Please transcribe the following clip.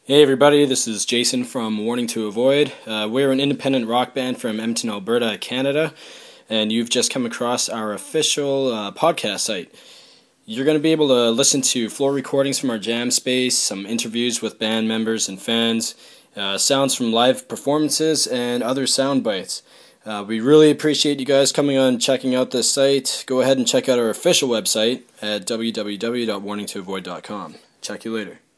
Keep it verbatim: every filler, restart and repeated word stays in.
Hey everybody, this is Jason from Warning to Avoid. Uh, we're an independent rock band from Edmonton, Alberta, Canada, and you've just come across our official uh, podcast site. You're going to be able to listen to floor recordings from our jam space, some interviews with band members and fans, uh, sounds from live performances, and other sound bites. Uh, we really appreciate you guys coming on and checking out this site. Go ahead and check out our official website at w w w dot warning to avoid dot com. Check you later.